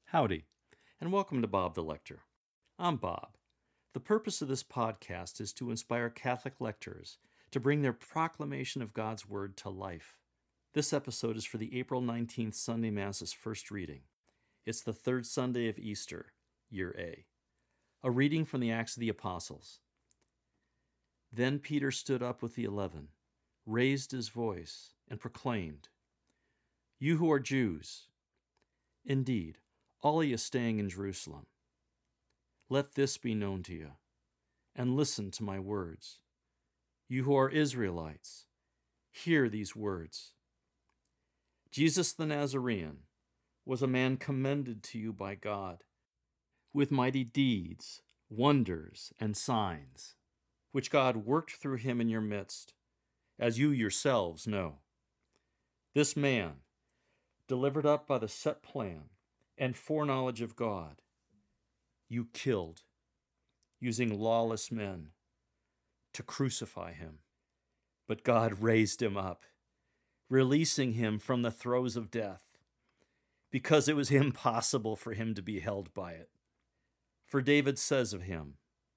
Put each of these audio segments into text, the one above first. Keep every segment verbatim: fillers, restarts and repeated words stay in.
Howdy, and welcome to Bob the Lector. I'm Bob. The purpose of this podcast is to inspire Catholic lectors to bring their proclamation of God's Word to life. This episode is for the April nineteenth Sunday Mass's first reading. It's the third Sunday of Easter, Year A. A reading from the Acts of the Apostles. Then Peter stood up with the eleven, raised his voice, and proclaimed, "You who are Jews, indeed, all of you staying in Jerusalem, let this be known to you, and listen to my words. You who are Israelites, hear these words. Jesus the Nazarene was a man commended to you by God, with mighty deeds, wonders, and signs, which God worked through him in your midst, as you yourselves know. This man, delivered up by the set plan and foreknowledge of God, you killed, using lawless men to crucify him. But God raised him up, releasing him from the throes of death, because it was impossible for him to be held by it. For David says of him,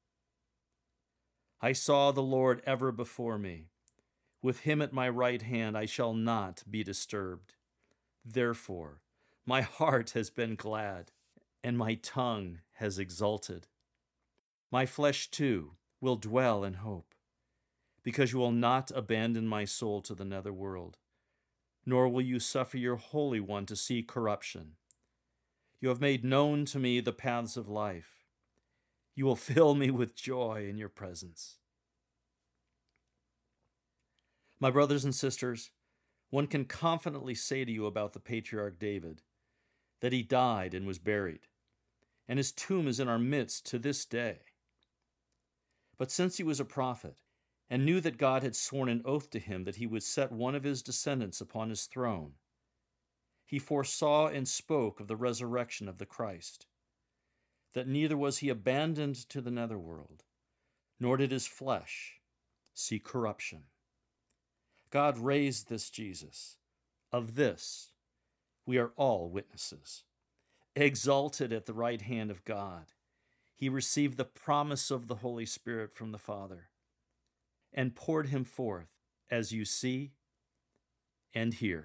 'I saw the Lord ever before me. With him at my right hand I shall not be disturbed. Therefore, my heart has been glad, and my tongue has exulted. My flesh, too, will dwell in hope, because you will not abandon my soul to the netherworld, nor will you suffer your Holy One to see corruption. You have made known to me the paths of life. You will fill me with joy in your presence.'" My brothers and sisters, one can confidently say to you about the patriarch David that he died and was buried, and his tomb is in our midst to this day. But since he was a prophet and knew that God had sworn an oath to him that he would set one of his descendants upon his throne, he foresaw and spoke of the resurrection of the Christ, that neither was he abandoned to the netherworld, nor did his flesh see corruption. God raised this Jesus. Of this we are all witnesses. Exalted at the right hand of God, he received the promise of the Holy Spirit from the Father and poured him forth, as you see and hear.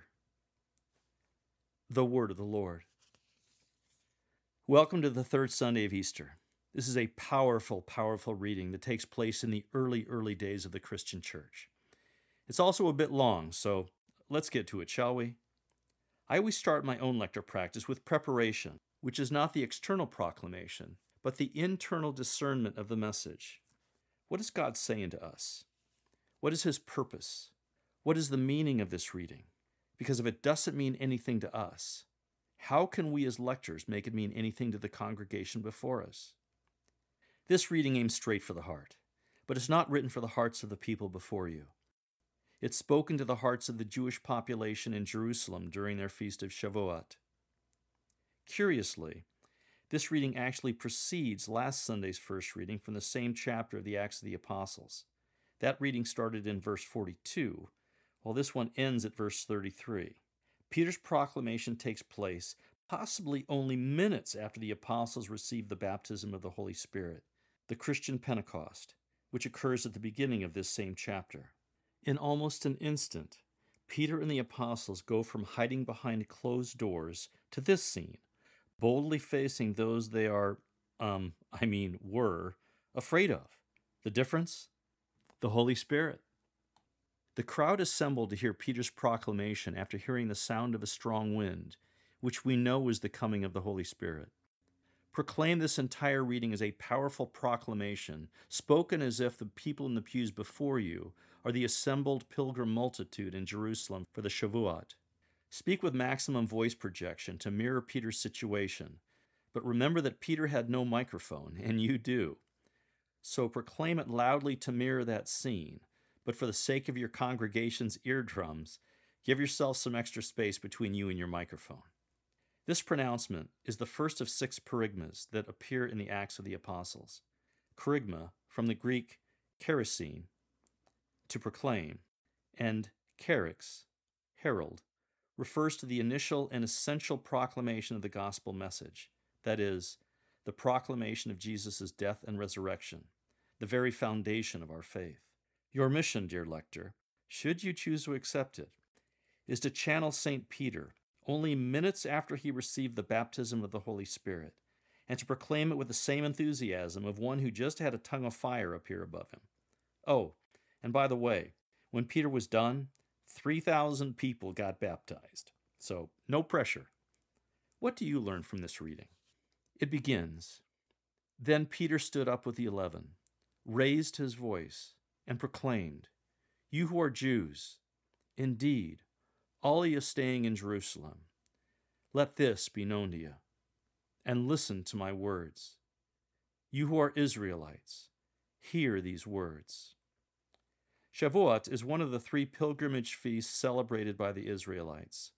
The word of the Lord. Welcome to the third Sunday of Easter. This is a powerful, powerful reading that takes place in the early, early days of the Christian church. It's also a bit long, so let's get to it, shall we? I always start my own lecture practice with preparation, which is not the external proclamation, but the internal discernment of the message. What is God saying to us? What is his purpose? What is the meaning of this reading? Because if it doesn't mean anything to us, how can we as lectors make it mean anything to the congregation before us? This reading aims straight for the heart, but it's not written for the hearts of the people before you. It's spoken to the hearts of the Jewish population in Jerusalem during their feast of Shavuot. Curiously, this reading actually precedes last Sunday's first reading from the same chapter of the Acts of the Apostles. That reading started in verse forty-two, while this one ends at verse thirty-three. Peter's proclamation takes place possibly only minutes after the apostles received the baptism of the Holy Spirit, the Christian Pentecost, which occurs at the beginning of this same chapter. In almost an instant, Peter and the apostles go from hiding behind closed doors to this scene, boldly facing those they are, um, I mean, were, afraid of. The difference? The Holy Spirit. The crowd assembled to hear Peter's proclamation after hearing the sound of a strong wind, which we know is the coming of the Holy Spirit. Proclaim this entire reading as a powerful proclamation, spoken as if the people in the pews before you are the assembled pilgrim multitude in Jerusalem for the Shavuot. Speak with maximum voice projection to mirror Peter's situation, but remember that Peter had no microphone, and you do. So proclaim it loudly to mirror that scene, but for the sake of your congregation's eardrums, give yourself some extra space between you and your microphone. This pronouncement is the first of six kerygmas that appear in the Acts of the Apostles. Kerygma, from the Greek kerosene, to proclaim, and kerix, herald, refers to the initial and essential proclamation of the gospel message. that is, the proclamation of Jesus' death and resurrection, the very foundation of our faith. Your mission, dear lector, should you choose to accept it, is to channel Saint Peter only minutes after he received the baptism of the Holy Spirit, and to proclaim it with the same enthusiasm of one who just had a tongue of fire appear above him. Oh, and by the way, when Peter was done, three thousand people got baptized. So, no pressure. What do you learn from this reading? It begins, "Then Peter stood up with the eleven, raised his voice, and proclaimed, 'You who are Jews, indeed, all of you staying in Jerusalem, let this be known to you, and listen to my words. You who are Israelites, hear these words.'" Shavuot is one of the three pilgrimage feasts celebrated by the Israelites.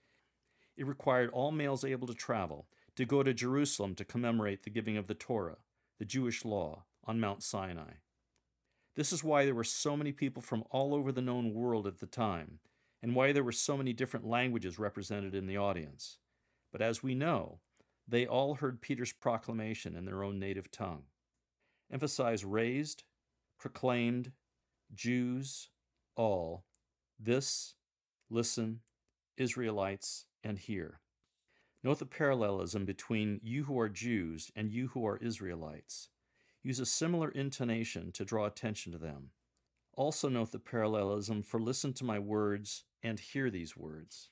It required all males able to travel to go to Jerusalem to commemorate the giving of the Torah, the Jewish law, on Mount Sinai. This is why there were so many people from all over the known world at the time, and why there were so many different languages represented in the audience. But as we know, they all heard Peter's proclamation in their own native tongue. Emphasize raised, proclaimed, Jews, all, this, listen, Israelites, and hear. Note the parallelism between you who are Jews and you who are Israelites. Use a similar intonation to draw attention to them. Also note the parallelism for listen to my words and hear these words.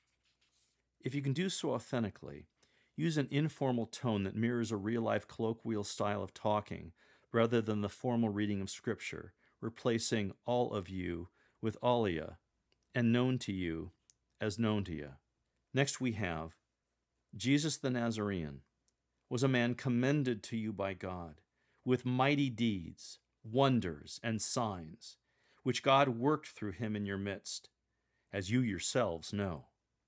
If you can do so authentically, use an informal tone that mirrors a real-life colloquial style of talking rather than the formal reading of Scripture, replacing all of you with alia, and known to you as known to you. Next we have, Jesus the Nazarene was a man commended to you by God with mighty deeds, wonders, and signs, which God worked through him in your midst, as you yourselves know.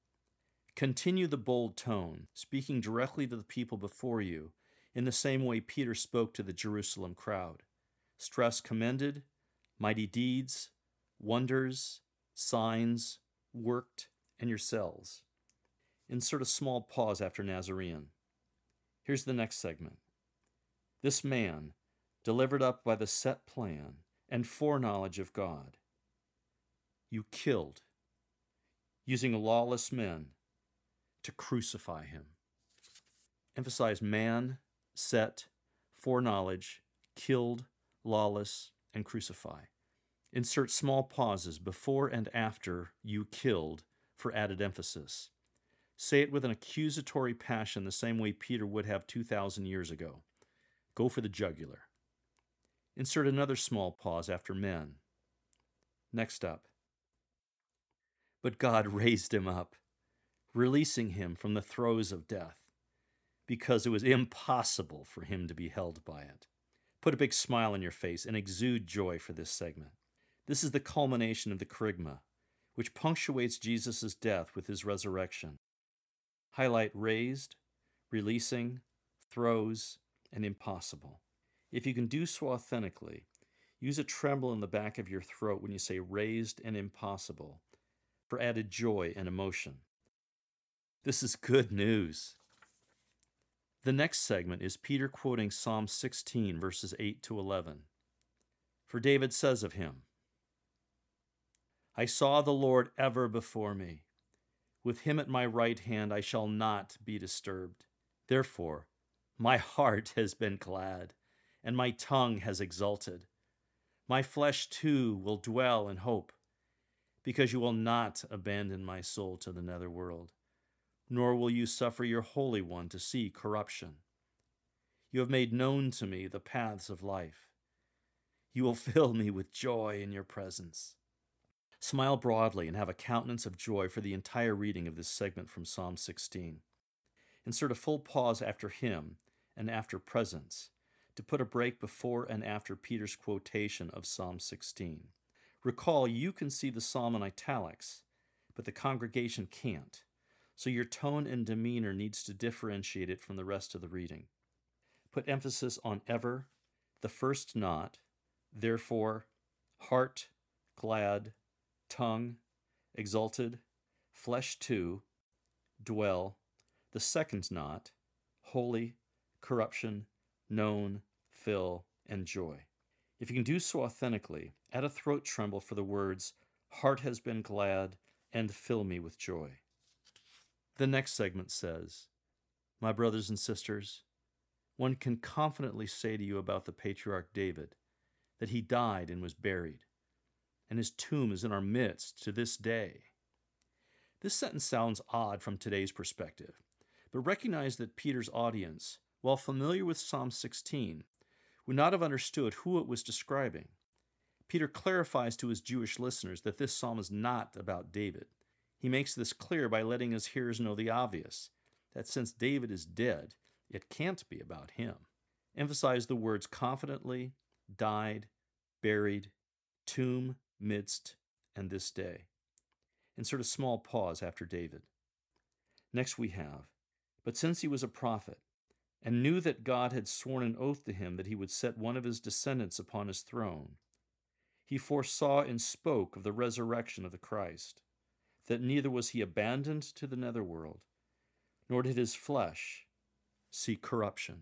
Continue the bold tone, speaking directly to the people before you, in the same way Peter spoke to the Jerusalem crowd. Stress commended, mighty deeds, wonders, signs, worked, and yourselves. Insert a small pause after Nazarene. Here's the next segment. This man, delivered up by the set plan and foreknowledge of God, you killed, using lawless men to crucify him. Emphasize man, set, foreknowledge, killed, lawless, and crucify. Insert small pauses before and after you killed for added emphasis. Say it with an accusatory passion the same way Peter would have two thousand years ago. Go for the jugular. Insert another small pause after men. Next up. But God raised him up, releasing him from the throes of death, because it was impossible for him to be held by it. Put a big smile on your face and exude joy for this segment. This is the culmination of the kerygma, which punctuates Jesus' death with his resurrection. Highlight raised, releasing, throes, and impossible. If you can do so authentically, use a tremble in the back of your throat when you say raised and impossible for added joy and emotion. This is good news. The next segment is Peter quoting Psalm sixteen, verses eight to eleven. For David says of him, I saw the Lord ever before me. With him at my right hand I shall not be disturbed. Therefore, my heart has been glad, and my tongue has exulted. My flesh too will dwell in hope, because you will not abandon my soul to the netherworld, nor will you suffer your Holy One to see corruption. You have made known to me the paths of life. You will fill me with joy in your presence. Smile broadly and have a countenance of joy for the entire reading of this segment from Psalm sixteen. Insert a full pause after hymn and after presence to put a break before and after Peter's quotation of Psalm sixteen. Recall, you can see the psalm in italics, but the congregation can't, so your tone and demeanor needs to differentiate it from the rest of the reading. Put emphasis on ever, the first not, therefore, heart, glad, tongue, exalted, flesh too, dwell, the second not, holy, corruption, known, fill, and joy. If you can do so authentically, add a throat tremble for the words, heart has been glad, and fill me with joy. The next segment says, my brothers and sisters, one can confidently say to you about the patriarch David that he died and was buried, and his tomb is in our midst to this day. This sentence sounds odd from today's perspective, but recognize that Peter's audience, while familiar with Psalm sixteen, would not have understood who it was describing. Peter clarifies to his Jewish listeners that this psalm is not about David. He makes this clear by letting his hearers know the obvious, that since David is dead, it can't be about him. Emphasize the words confidently, died, buried, tomb, midst, and this day. Insert a small pause after David. Next we have, but since he was a prophet, and knew that God had sworn an oath to him that he would set one of his descendants upon his throne, he foresaw and spoke of the resurrection of the Christ, that neither was he abandoned to the netherworld, nor did his flesh see corruption.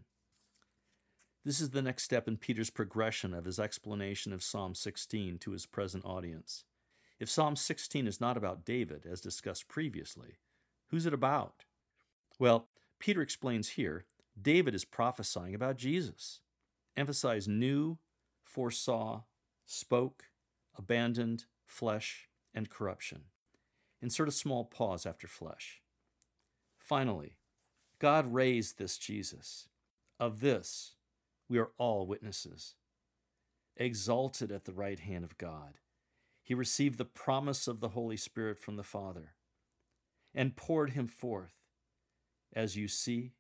This is the next step in Peter's progression of his explanation of Psalm sixteen to his present audience. If Psalm sixteen is not about David, as discussed previously, who's it about? Well, Peter explains here, David is prophesying about Jesus. Emphasize knew, foresaw, spoke, abandoned, flesh, and corruption. Insert a small pause after flesh. Finally, God raised this Jesus. Of this, we are all witnesses. Exalted at the right hand of God, he received the promise of the Holy Spirit from the Father and poured him forth, as you see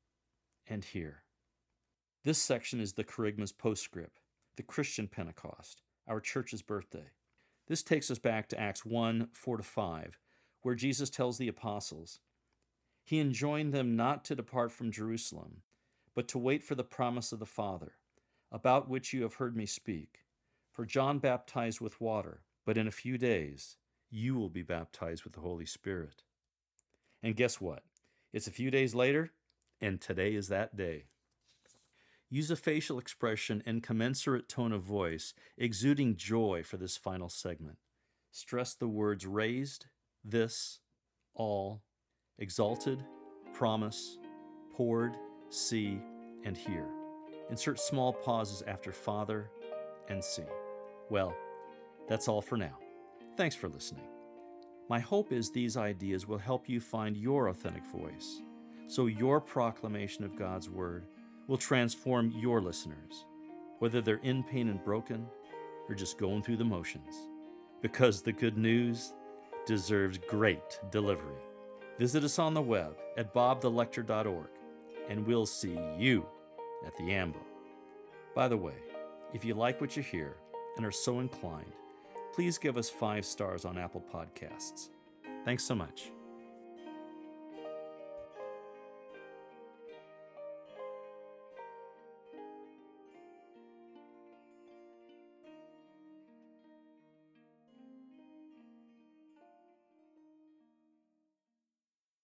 and hear. This section is the Kerygma's postscript, the Christian Pentecost, our church's birthday. This takes us back to Acts one, four to five, where Jesus tells the apostles, he enjoined them not to depart from Jerusalem, but to wait for the promise of the Father, about which you have heard me speak. For John baptized with water, but in a few days you will be baptized with the Holy Spirit. And guess what? It's a few days later, and today is that day. Use a facial expression and commensurate tone of voice, exuding joy for this final segment. Stress the words raised, this, all, exalted, promise, poured, see, and hear. Insert small pauses after Father and see. Well, that's all for now. Thanks for listening. My hope is these ideas will help you find your authentic voice, so your proclamation of God's Word will transform your listeners, whether they're in pain and broken or just going through the motions, because the good news deserves great delivery. Visit us on the web at bob the lector dot org, and we'll see you at the Ambo. By the way, if you like what you hear and are so inclined, please give us five stars on Apple Podcasts. Thanks so much.